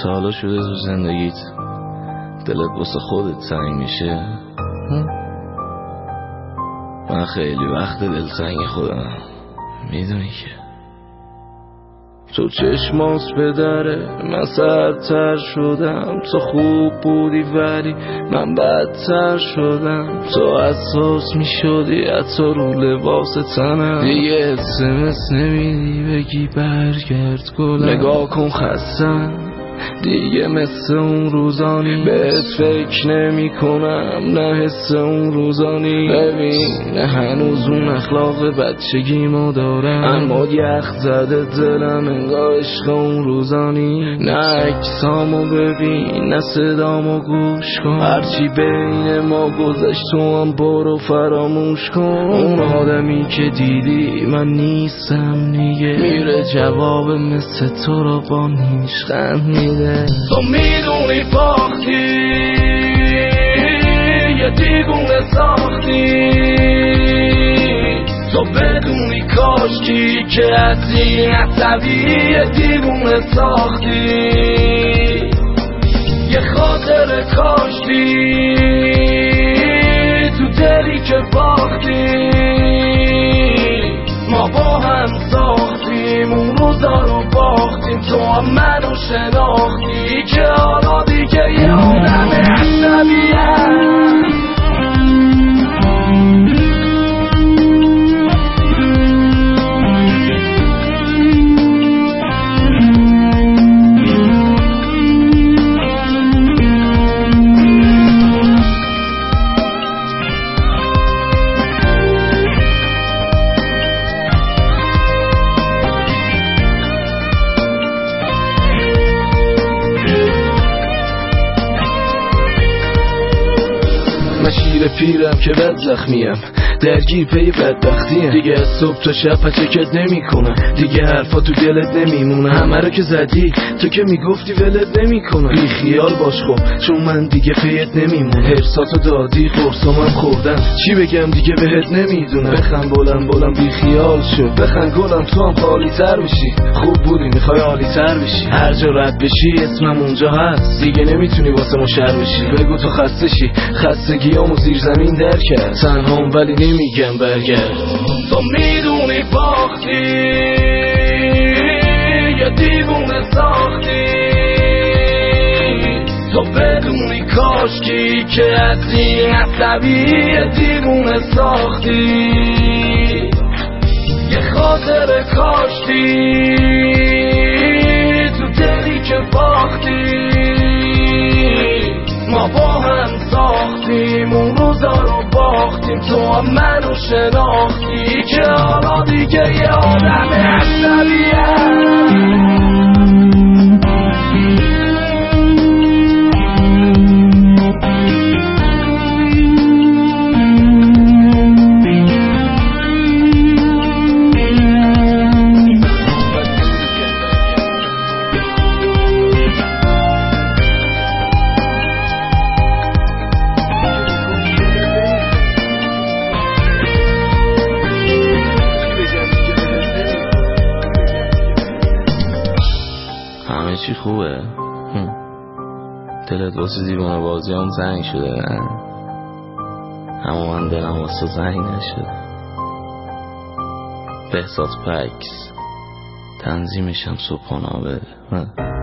تا حالا شده تو زندگیت دلت واسه خودت تنگ میشه؟ من خیلی وقت دلتنگ خودم، میدونی که تو چشمات بدره من سردتر شدم. تو خوب بودی ولی من بدتر شدم. تو حساس میشدی حتی رو لباس تنم. دیگه SMS نمیدی بگی برگرد گلم. نگاه کن خستم دیگه مثل اون روزانی. بهت فکر نمی کنم نه حس اون روزانی. ببین هنوز اون اخلاق بچگی ما دارم، اما یخ زده دلم انگار عشق اون روزانی. نه عکسامو ببین نه صدامو گوش کن، هرچی بین ما گذشت تو هم برو فراموش کن. اون آدمی که دیدی من نیستم دیگه، میره جواب مثل تو رو با نیشخند میده. تو میدونی باختی یه دیوونه ساختی. تو بدونی کاشکی که از این عصبی یه دیوونه ساختی. یه خاطر کاشتی تو دلی که باختی. ما با هم ساختیم اون روزا رو باختیم. تو هم منو شناختی که حالا دیگه یه آدم عصبیم. من شیر پیرم که بد زخمیم، درگیر پی بدبختیم. دیگه از صبح تا شب پچکت نمی کنم، دیگه حرفا تو دلت نمیمونه. همه رو که زدی تو که میگفتی ولت نمی کنم. بی خیال باش خب چون من دیگه پیت نمیمونه. هرساتو دادی قرصامم خوردم، چی بگم دیگه بهت نمیدونم. بخن بلند بی خیال شو، بخن گلم تو هم خالی تر بشی. خوب بودی میخوای عالی تر بشی، هر جا رد بشی اسمم اونجا هست. دیگه نمیتونی واسه ما شر بشی. بگو تو خسته شی، خستگیامو زیر زمین در کرد. تنهام ولی نمیگم برگرد. تو میدونی باختی یه دیوونه ساختی. تو بدونی کاشکی که از این عصبی یه دیوونه ساختی. یه خاطر کاشتی تو دلی که باختی. ما با هم ساختیم اون روزا رو باختیم. تو هم منو شناختی که حالا دیگه یه آدم عصبیم. همه چی خوبه؟ دلت واسه دیوانه بازی هم زنگ شده نه؟ اما من دلم واسه زنگ نشده. بهزاد پکس تنظیمشم صبحانه بده.